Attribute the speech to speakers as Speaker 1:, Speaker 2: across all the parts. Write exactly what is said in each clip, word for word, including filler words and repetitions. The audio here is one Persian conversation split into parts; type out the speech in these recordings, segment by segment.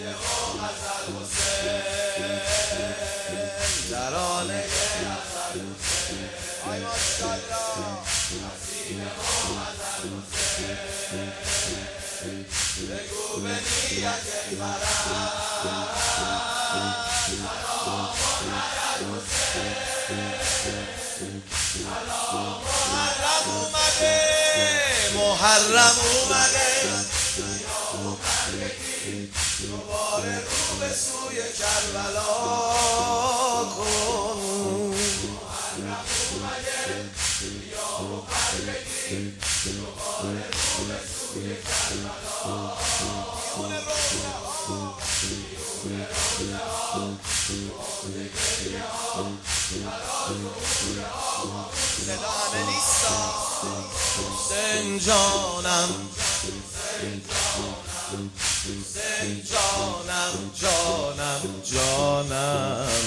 Speaker 1: غزل حسین ترانه غزل حسین آی ماشاءالله قصیده و غزل حسین بگو به نیت فرح سلام علی حسین محرم اومده محرم اومده دوباره رو به سوی کربلا کن محرم اومده یا روپر بگیر دوباره رو به سوی کربلا میونه روزه ها میونه روزه ها روزه گریه ها صدا همه نیستا حسین جانم حسین جانم جانم جانم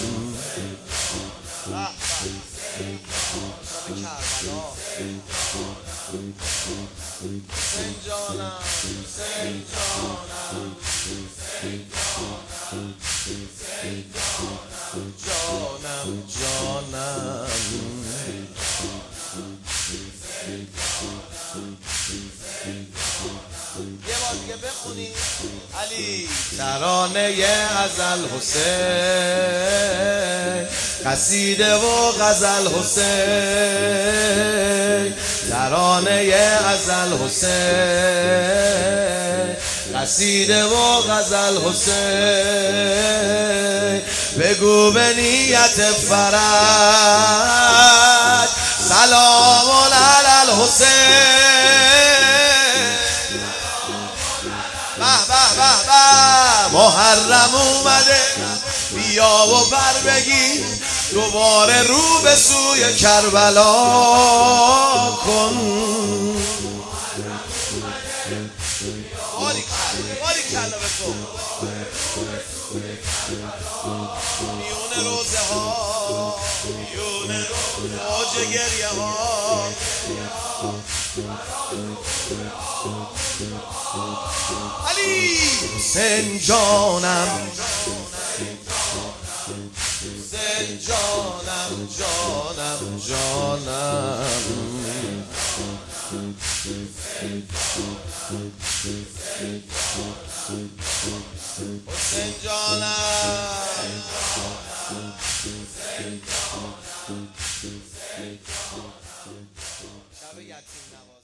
Speaker 1: حسین جانم حسین جانم حسین جانم جانم یه بار دیگه بخونی علی ترانه غزل حسین قصیده و غزل حسین ترانه غزل حسین قصیده و غزل حسین بگو به نیت فرج سلام علی الحسین به به به به محرم اومده بیا و بر بگیر دوباره رو به سوی کربلا کن میونه روزه ها میونه موج گریه ها علی حسین جانم حسین جانم جانم جانم حسین جانم شب یتیم نواز